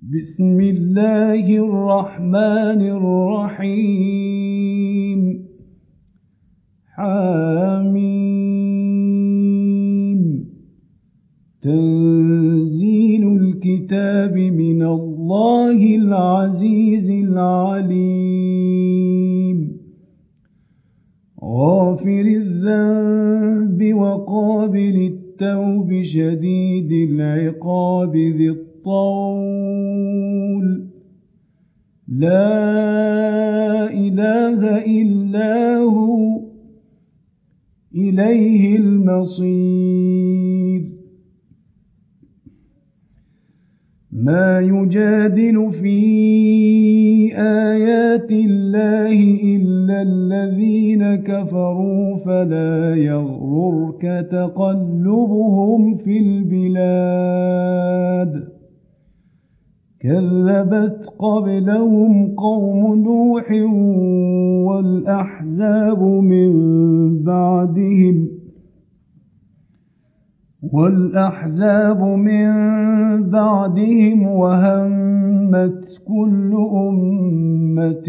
بسم الله الرحمن الرحيم. حميم. تنزيل الكتاب من الله العزيز العليم. غافر الذنب وقابل التوب شديد العقاب ذي الطول. لا إله إلا هو إليه المصير. ما يجادل في آيات الله إلا الذين كفروا فلا يغررك تقلبهم في البلاد. كذبت قبلهم قوم نوح والأحزاب من بعدهم وهمت كل أمة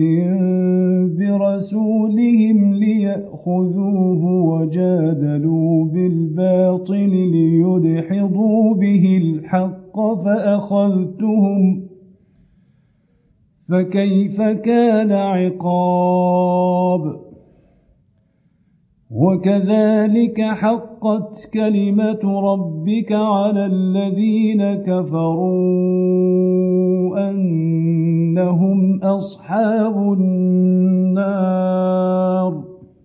برسولهم ليأخذوه وجادلوا بالباطل ليدحضوا به الحق فأخذتهم فكيف كان عقاب. وكذلك حقت كلمة ربك على الذين كفروا أنهم أصحاب النار.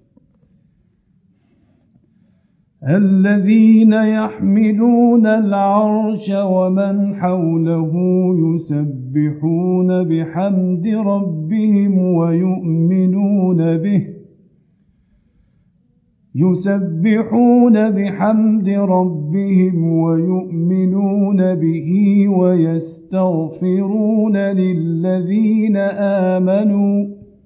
الذين يحملون العرش ومن حوله يسبحون بحمد ربهم ويؤمنون به ويستغفرون للذين آمنوا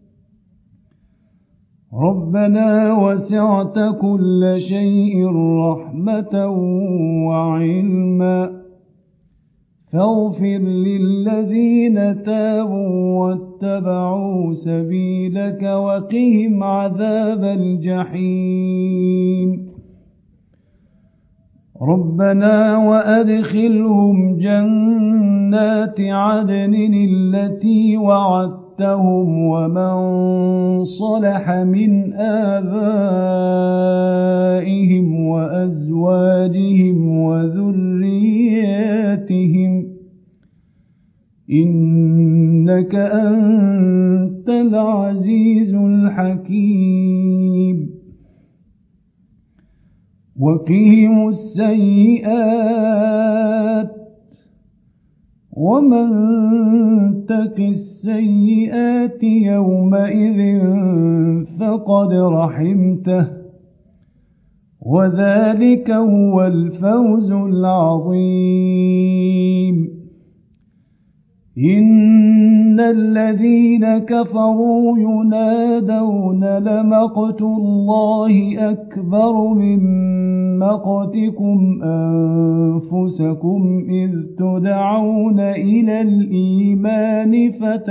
ربنا وسعت كل شيء رحمة وعلما فاغفر للذين تابوا واتبعوا سبيلك وقهم عذاب الجحيم. ربنا وأدخلهم جنات عدن التي وعدتهم ومن صلح من آبائهم وأزواجهم وذرياتهم إنك أنت العزيز الحكيم. وقهم السيئات ومن تق السيئات يومئذ فقد رحمته وذلك هو الفوز العظيم. إن الذين كفروا ينادون لمقت الله أكبر من مقتكم أنفسكم إذ تدعون إلى الإيمان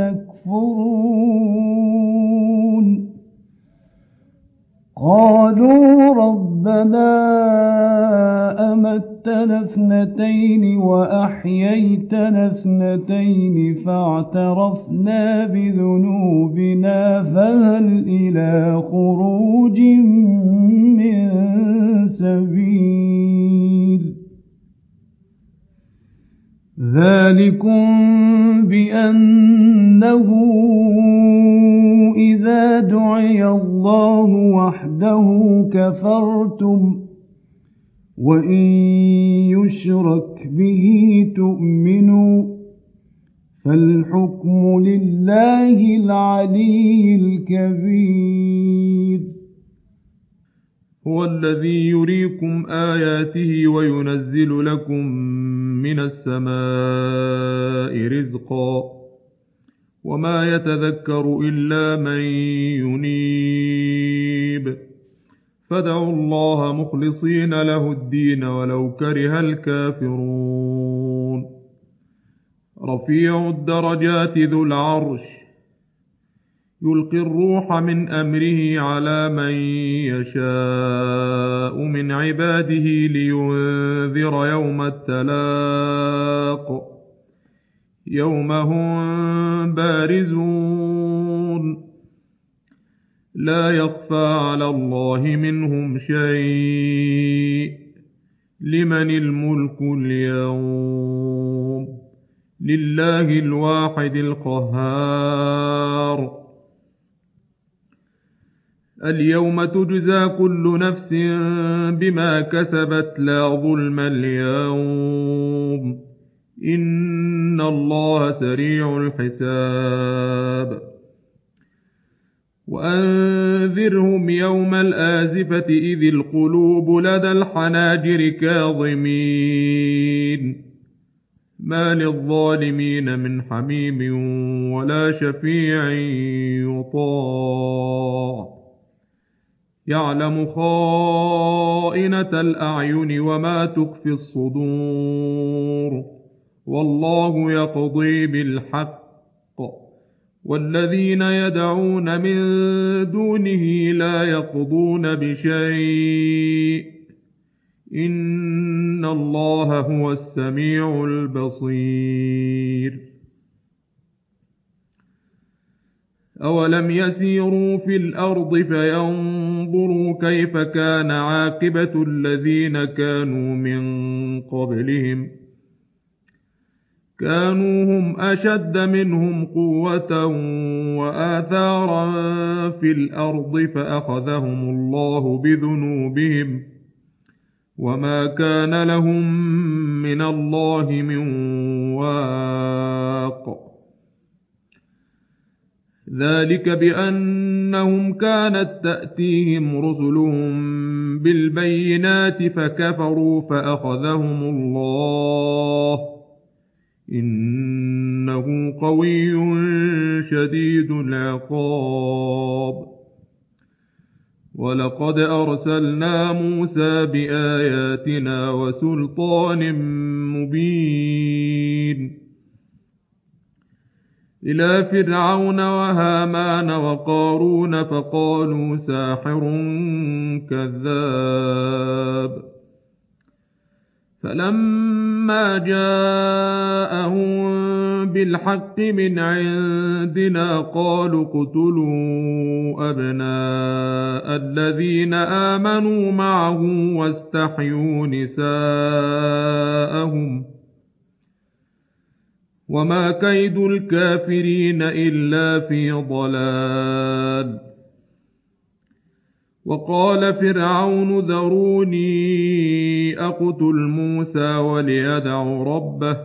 فتكفرون. قالوا ربنا أمتنا اثنتين وأحييتنا اثنتين فاعترفنا بذنوبنا فهل إلى خروج من سبيل. ذلكم بأنه إذا دعي الله وحده كفرتم وإن يشرك به تؤمنوا فالحكم لله العلي الكبير. هو الذي يريكم آياته وينزل لكم من السماء رزقا وما يتذكر إلا من ينيب فادعوا الله مخلصين له الدين ولو كره الكافرون. رفيع الدرجات ذو العرش يلقي الروح من أمره على من يشاء من عباده لينذر يوم التلاق يوم هم بارزون لا يخفى على الله منهم شيء لمن الملك اليوم لله الواحد القهار اليوم تجزى كل نفس بما كسبت لا ظلم اليوم إن الله سريع الحساب وأنذرهم يوم الآزفة إذ القلوب لدى الحناجر كاظمين ما للظالمين من حميم ولا شفيع يطاع يعلم خائنة الأعين وما تخفي الصدور والله يقضي بالحق والذين يدعون من دونه لا يقضون بشيء إن الله هو السميع البصير أولم يسيروا في الأرض فينظروا كيف كان عاقبة الذين كانوا من قبلهم كانوا هم أشد منهم قوة وآثارا في الأرض فأخذهم الله بذنوبهم وما كان لهم من الله من واق ذلك بأنهم كانت تأتيهم رسلهم بالبينات فكفروا فأخذهم الله إنه قوي شديد العقاب ولقد أرسلنا موسى بآياتنا وسلطان مبين إلى فرعون وهامان وقارون فقالوا ساحر كذاب فلما جاءهم بالحق من عندنا قالوا اقتلوا أبناء الذين آمنوا معه واستحيوا نساءهم وما كيد الكافرين إلا في ضلال وقال فرعون ذروني أقتل موسى وليدع ربه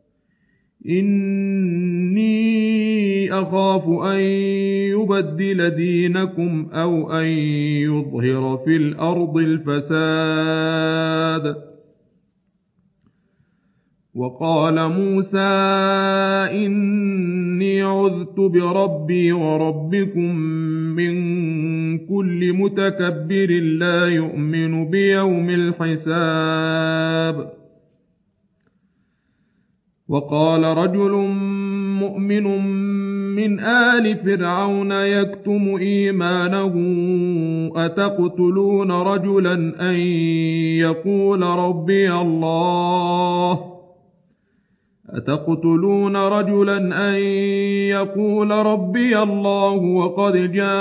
إني أخاف أن يبدل دينكم أو أن يظهر في الأرض الفساد وقال موسى إني عذت بربي وربكم من كل متكبر لا يؤمن بيوم الحساب وقال رجل مؤمن من آل فرعون يكتم إيمانه أتقتلون رجلا أن يقول ربي الله وقد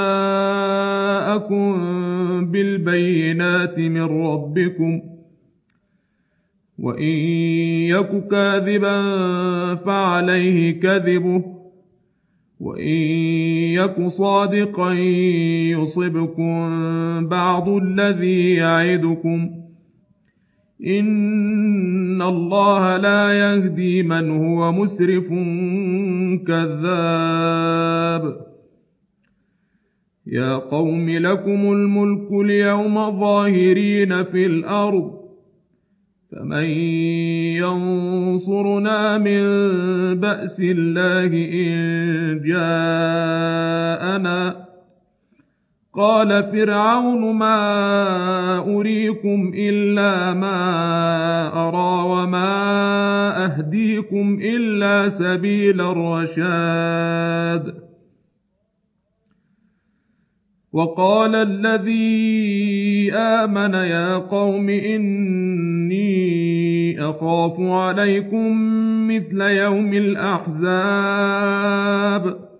جاءكم بالبينات من ربكم وإن يك كاذبا فعليه كذبه وإن يك صادقا يصبكم بعض الذي يعدكم إن الله لا يهدي من هو مسرف كذاب يا قوم لكم الملك اليوم ظاهرين في الأرض فمن ينصرنا من بأس الله إن جاءنا قال فرعون ما أريكم إلا ما أرى وما أهديكم إلا سبيل الرشاد وقال الذي آمن يا قوم إني أخاف عليكم مثل يوم الأحزاب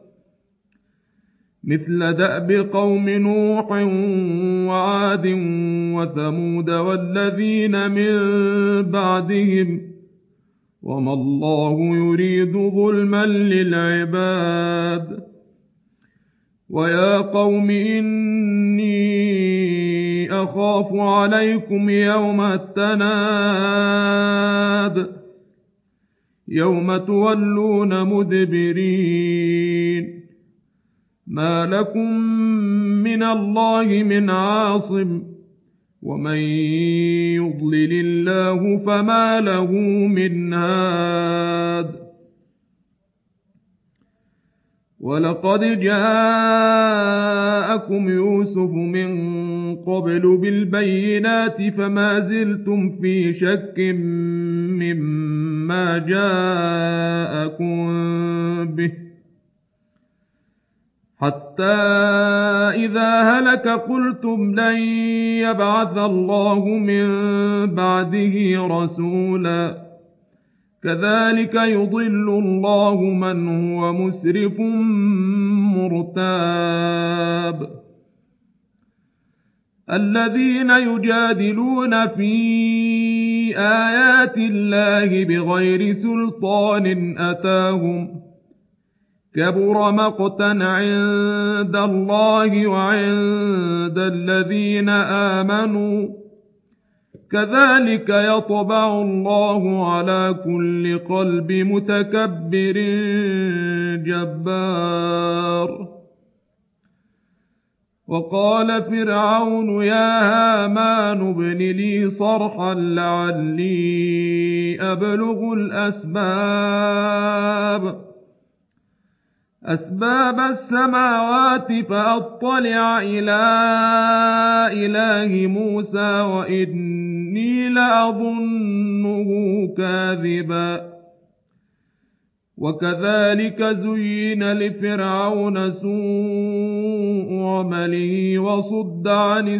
مثل دأب قوم نوح وعاد وثمود والذين من بعدهم وما الله يريد ظلما للعباد ويا قوم إني أخاف عليكم يوم التناد يوم تولون مدبرين ما لكم من الله من عاصم ومن يضلل الله فما له من هاد ولقد جاءكم يوسف من قبل بالبينات فما زلتم في شك مما جاءكم به حتى إذا هلك قلتم لن يبعث الله من بعده رسولا كذلك يضل الله من هو مسرف مرتاب الذين يجادلون في آيات الله بغير سلطان أتاهم كبر مقتا عند الله وعند الذين آمنوا كذلك يطبع الله على كل قلب متكبر جبار وقال فرعون يا هامان ابن لي صرحا لعلي أبلغ أسباب السماوات فأطلع إلى إله موسى وإني لأظنه كاذبا وكذلك زين لفرعون سوء عمله وصد عن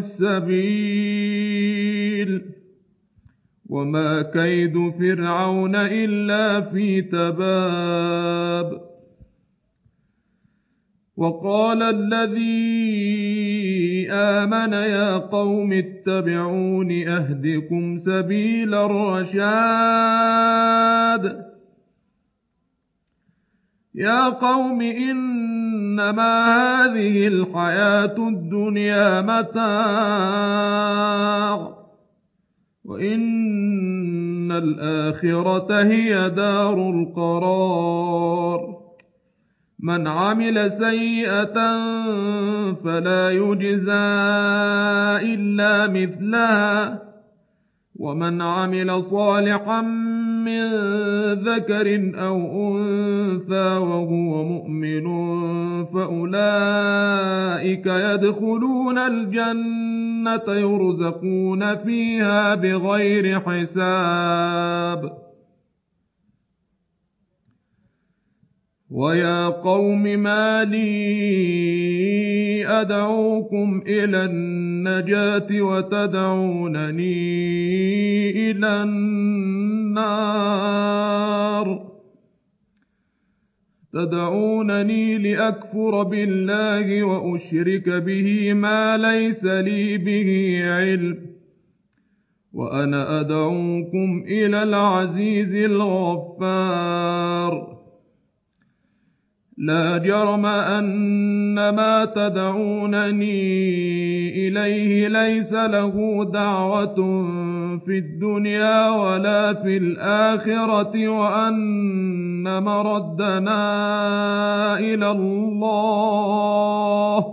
السبيل وما كيد فرعون إلا في تباب وقال الذي آمن يا قوم اتبعون أهدكم سبيل الرشاد يا قوم إنما هذه الحياة الدنيا متاع وإن الآخرة هي دار القرار من عمل سيئة فلا يجزى إلا مثلها ومن عمل صالحا من ذكر أو أنثى وهو مؤمن فأولئك يدخلون الجنة يرزقون فيها بغير حساب ويا قوم ما لي أدعوكم إلى النجاة وتدعونني إلى النار تدعونني لأكفر بالله وأشرك به ما ليس لي به علم وأنا أدعوكم إلى العزيز الغفار لا جرم أن ما تدعونني إليه ليس له دعوة في الدنيا ولا في الآخرة وأن مردنا إلى الله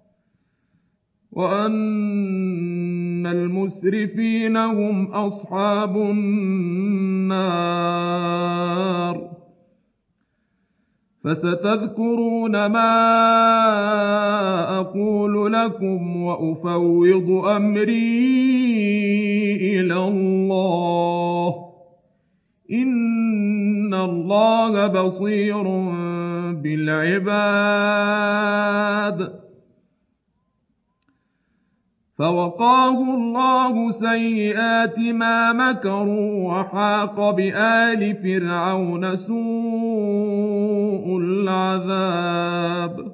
وأن المسرفين هم أصحاب النار فستذكرون ما أقول لكم وأفوض أمري إلى الله إن الله بصير بالعباد. فوقاه الله سيئات ما مكروا وحاق بآل فرعون سوء العذاب.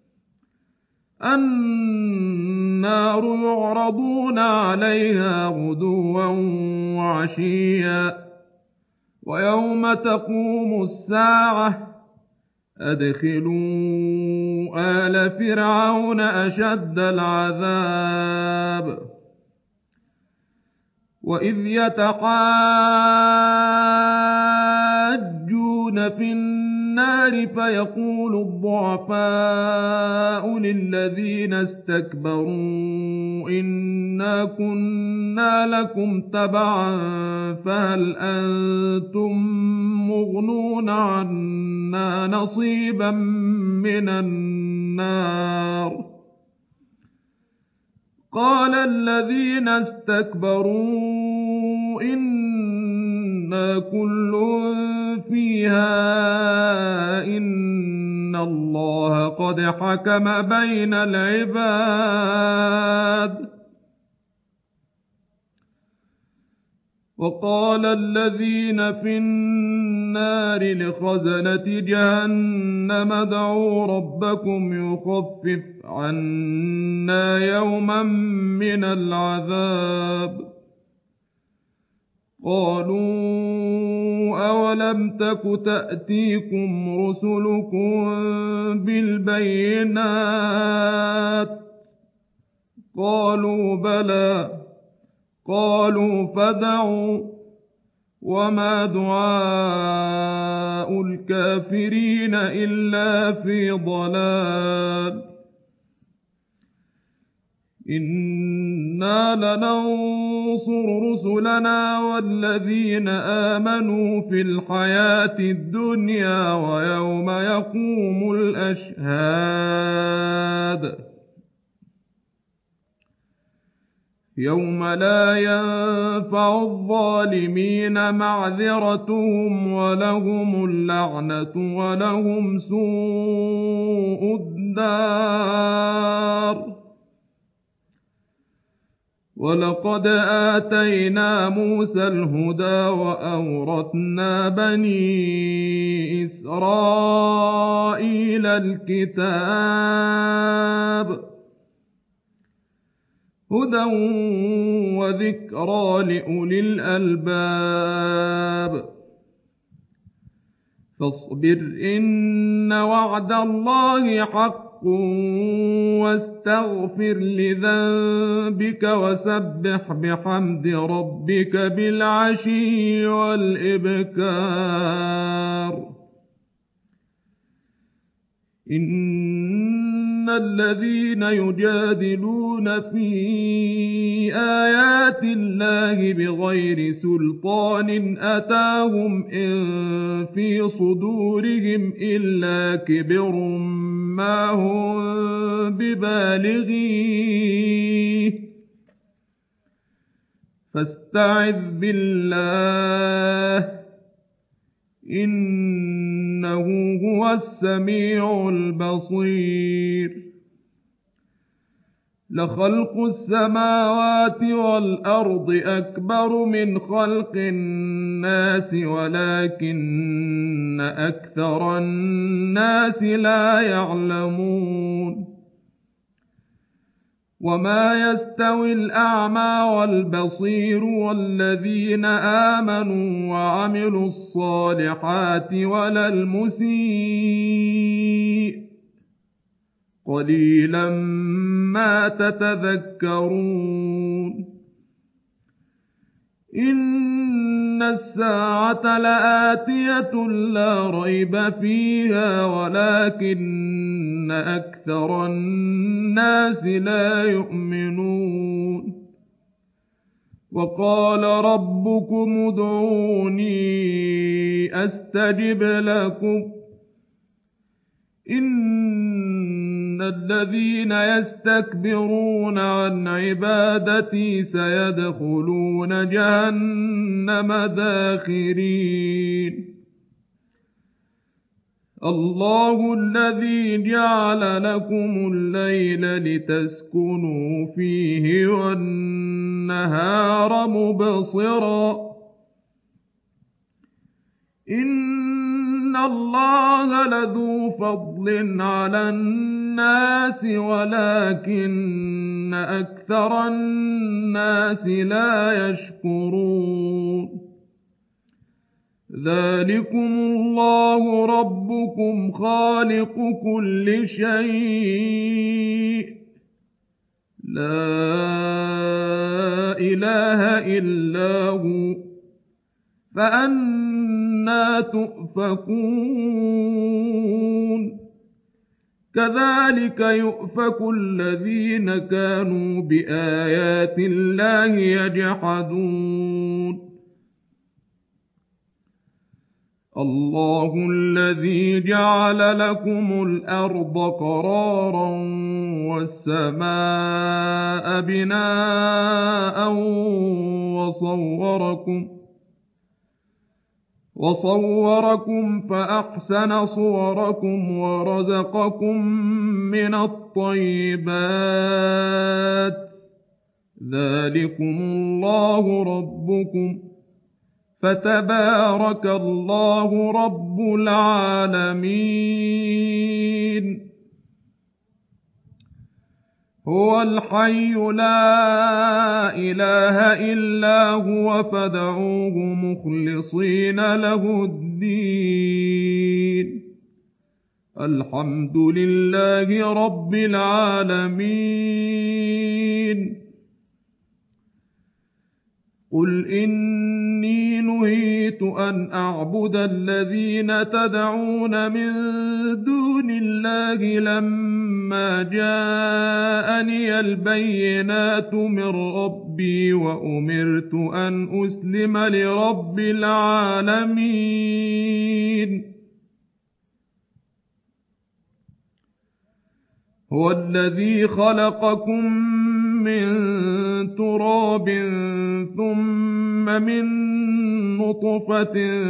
النار يعرضون عليها غدوا وعشيا ويوم تقوم الساعة أدخلوا آل فرعون أشد العذاب. وإذ يتحاجون في النار فيقول الضعفاء للذين استكبروا إنا كنا لكم تبعا فهل أنتم مغنون عنا نصيبا من النار. قال الذين استكبروا إنا كل فيها إن الله قد حكم بين العباد. وقال الذين في النار لخزنة جهنم ادعوا ربكم يخفف عنا يوما من العذاب. قالوا أولم تك تأتيكم رسلكم بالبينات قالوا بلى قالوا فادعوا وما دعاء الكافرين إلا في ضلال. إنا لننصر رسلنا والذين آمنوا في الحياة الدنيا ويوم يقوم الأشهاد. يوم لا ينفع الظالمين معذرتهم ولهم اللعنة ولهم سوء الدار. ولقد آتينا موسى الهدى وأورثنا بني إسرائيل الكتاب هدى وذكرى لأولي الألباب. فاصبر إن وعد الله حق واستغفر لذنبك وسبح بحمد ربك بالعشي والإبكار. إن الذين يجادلون في آيات الله بغير سلطان أتاهم إن في صدورهم إلا كبر ما هم ببالغيه فاستعذ بالله إنه هو السميع البصير. لخلق السماوات والأرض أكبر من خلق الناس ولكن أكثر الناس لا يعلمون. وما يستوي الأعمى والبصير والذين آمنوا وعملوا الصالحات ولا المسيء قليلا ما تتذكرون. إن الساعة لآتية لا ريب فيها ولكن أكثر الناس لا يؤمنون. وقال ربكم ادعوني أستجب لكم إن الذين يستكبرون عن عبادتي سيدخلون جهنم داخرين الله الذي جعل لكم الليل لتسكنوا فيه والنهار مبصرا إن الله لذو فضل على الناس ولكن أكثر الناس لا يشكرون ذلكم الله ربكم خالق كل شيء لا إله إلا هو فأنى تؤفكون كذلك يؤفك الذين كانوا بآيات الله يجحدون الله الذي جعل لكم الأرض قرارا والسماء بناء وصوركم فأحسن صوركم ورزقكم من الطيبات ذلكم الله ربكم فتبارك الله رب العالمين هو الحي لا إله إلا هو فادعوه مخلصين له الدين الحمد لله رب العالمين قل إني نهيت أن أعبد الذين تدعون من دون الله لما جاءني البينات من ربي وأمرت أن أسلم لرب العالمين هو الذي خلقكم من تراب ثم من نطفة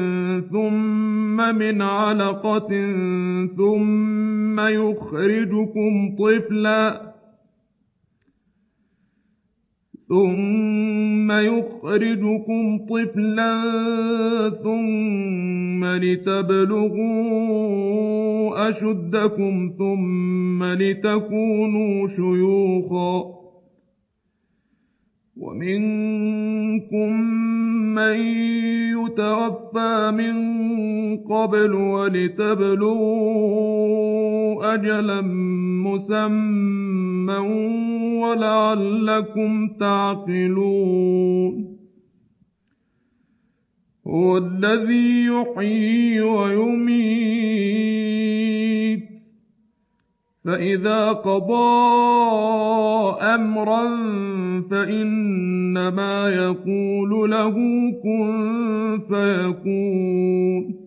ثم من علقة ثم يخرجكم طفلا ثم لتبلغوا أشدكم ثم لتكونوا شيوخا ومنكم من يتوفى من قبل ولتبلغوا أجلا مسمى ولعلكم تعقلون هو الذي يحيي ويميت فإذا قضى أمرا فإنما يقول له كن فيكون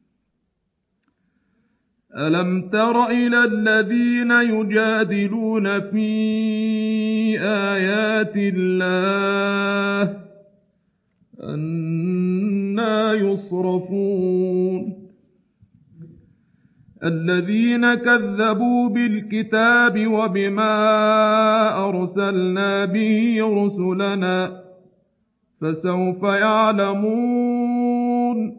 ألم تر إلى الذين يجادلون في آيات الله أنى يصرفون الذين كذبوا بالكتاب وبما أرسلنا به رسلنا فسوف يعلمون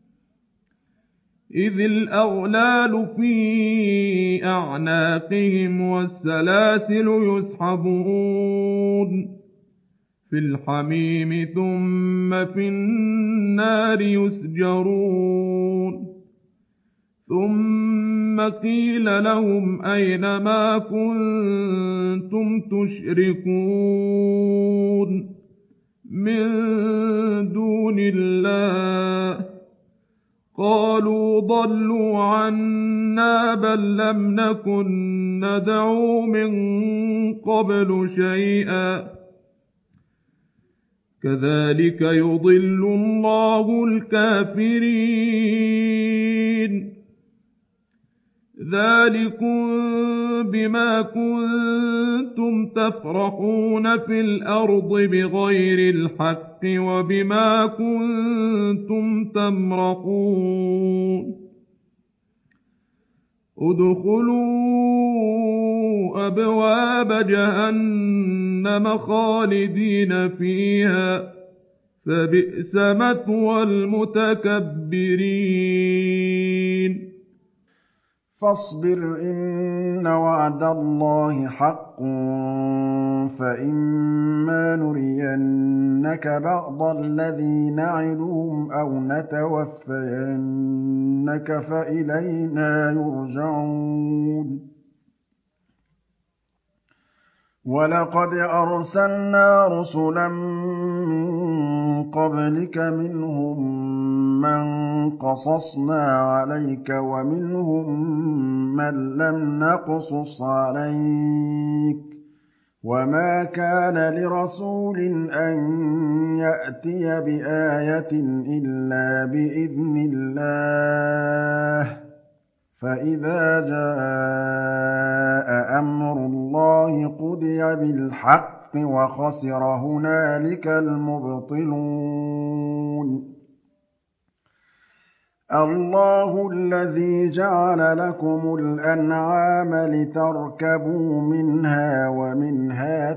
إذ الأغلال في أعناقهم والسلاسل يسحبون في الحميم ثم في النار يسجرون ثم قيل لهم أين ما كنتم تشركون من دون الله قالوا ضلوا عنا بل لم نكن ندعو من قبل شيئا كذلك يضل الله الكافرين ذلكم بما كنتم تفرحون في الأرض بغير الحق وبما كنتم تمرحون ادخلوا أبواب جهنم خالدين فيها فبئس مثوى المتكبرين فاصبر إن وعد الله حق فإما نرينك بعض الذي نعدهم أو نتوفينك فإلينا يرجعون وَلَقَدْ أَرْسَلْنَا رُسُلًا مِّن قَبْلِكَ مِنْهُم مَّن قَصَصْنَا عَلَيْكَ وَمِنْهُم مَّن لَّمْ نَقْصُصْ عَلَيْكَ ۗ وَمَا كَانَ لِرَسُولٍ أَن يَأْتِيَ بِآيَةٍ إِلَّا بِإِذْنِ اللَّهِ ۚ فَإِذَا جَاءَ أَمْرُ اللَّهِ قُضِيَ بِالْحَقِّ وَخَسِرَ هُنَالِكَ الْمُبْطِلُونَ اللَّهُ الَّذِي جَعَلَ لَكُمُ الْأَنْعَامَ لِتَرْكَبُوا مِنْهَا وَمِنْهَا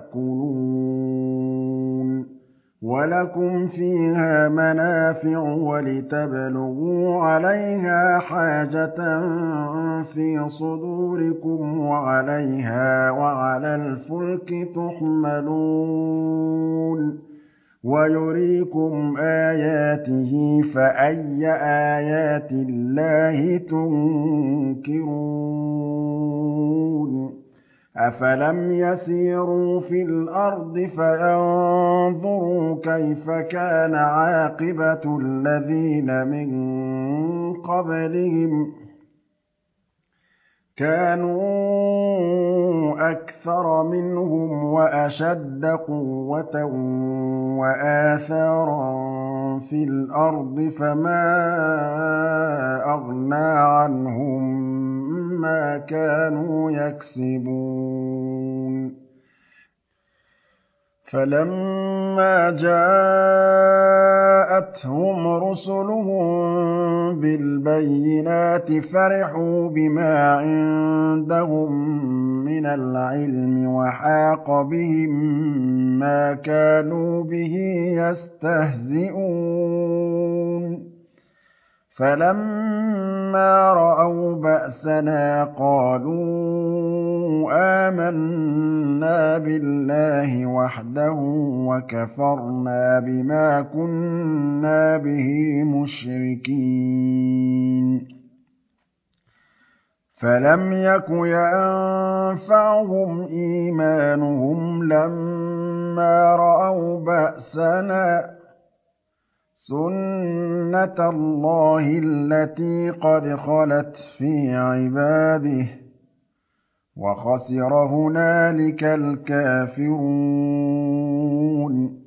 تَأْكُلُونَ وَلَكُمْ فِيهَا مَنَافِعُ وَلِتَبْلُغُوا عَلَيْهَا حَاجَةً فِي صُدُورِكُمْ وَعَلَيْهَا وَعَلَى الْفُلْكِ تُحْمَلُونَ وَيُرِيكُمْ آيَاتِهِ فَأَيَّ آيَاتِ اللَّهِ تُنكِرُونَ أَفَلَمْ يَسِيرُوا فِي الْأَرْضِ فَيَنظُرُوا كَيْفَ كَانَ عَاقِبَةُ الَّذِينَ مِن قَبْلِهِمْ ۚ كَانُوا أَكْثَرَ مِنْهُمْ وَأَشَدَّ قُوَّةً وَآثَارًا فِي الْأَرْضِ فَمَا أَغْنَىٰ عَنْهُم مَّا كَانُوا يَكْسِبُونَ فَلَمَّا جَاءَتْهُمْ رُسُلُهُم بِالْبَيِّنَاتِ فَرِحُوا بِمَا عِندَهُم مِّنَ الْعِلْمِ وَحَاقَ بِهِم مَّا كَانُوا بِهِ يَسْتَهْزِئُونَ فَلَمَّا رَأَوْا بَأْسَنَا قَالُوا آمَنَّا بِاللَّهِ وَحْدَهُ وَكَفَرْنَا بِمَا كُنَّا بِهِ مُشْرِكِينَ فَلَمْ يَكُ يَنفَعُهُمْ إِيمَانُهُمْ لَمَّا رَأَوْا بَأْسَنَا ۖ سُنَّتَ اللَّهِ الَّتِي قَدْ خَلَتْ فِي عِبَادِهِ ۖ وَخَسِرَ هُنَالِكَ الْكَافِرُونَ